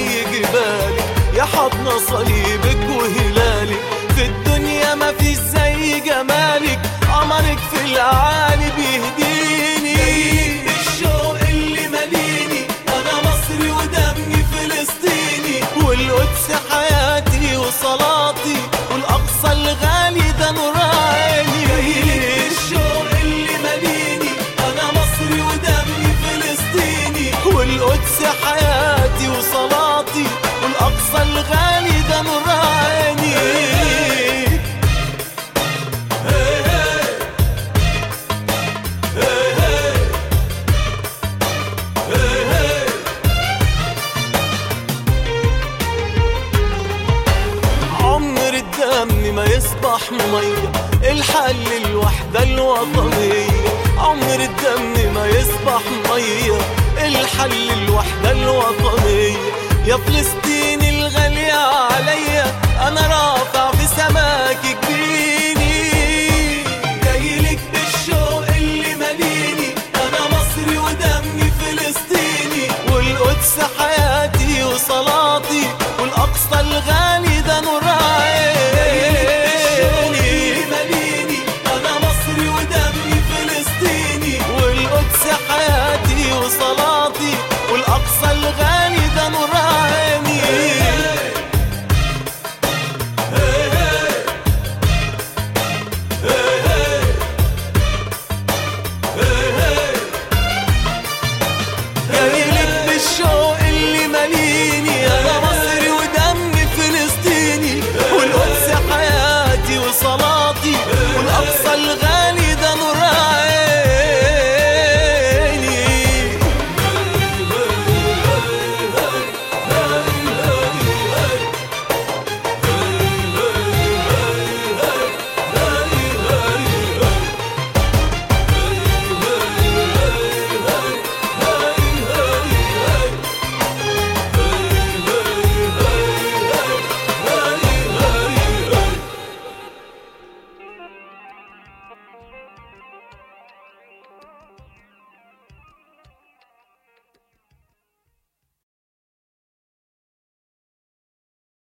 زي جبالك، يا حضن صليبك وهلالك، في الدنيا ما فيش زي جمالك، قمرك في العالي بيهديني. الشوق اللي ماليني انا مصري ودمي فلسطيني، والقدس حياتي وصلاتي، والاقصى الغالي ده نور عيني. الشوق اللي ماليني انا مصري ودمي فلسطيني، والقدس حياتي وصلاتي، والاقصى الغالي ده نور عيني. عمر الدم ما يصبح مية، الحل الوحدة الوطنية. عمر الدم ما يصبح مية، الحل الوحدة الوطنية. يا فلسطين